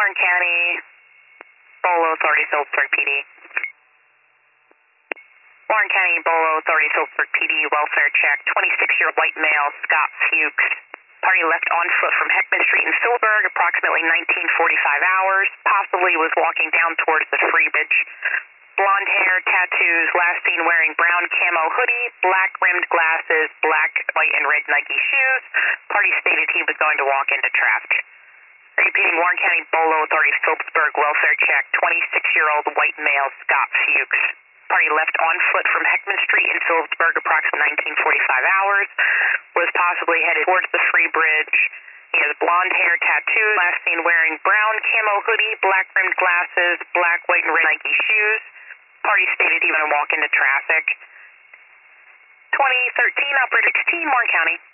Warren County, Bolo Authority, Phillipsburg PD. Warren County, Bolo Authority, Phillipsburg PD, welfare check. 26-year-old white male, Scott Fuchs. Party left on foot from Heckman Street in Phillipsburg, approximately 1945 hours. Possibly was walking down towards the Free Bridge. Blonde hair, tattoos, last seen wearing brown camo hoodie, black rimmed glasses, black, white, and red Nike shoes. Party stated he was going to walk into traffic. Repeating, Warren County, Bolo Authority, Phillipsburg, welfare check. 26-year-old white male, Scott Fuchs. Party left on foot from Heckman Street in Phillipsburg, approximately 1945 hours. Was possibly headed towards the Free Bridge. He has blonde hair, tattoo, last seen wearing brown camo hoodie, black rimmed glasses, black, white, and red Nike shoes. Party stated he was going to walk into traffic. 2013, Operator 16, Warren County.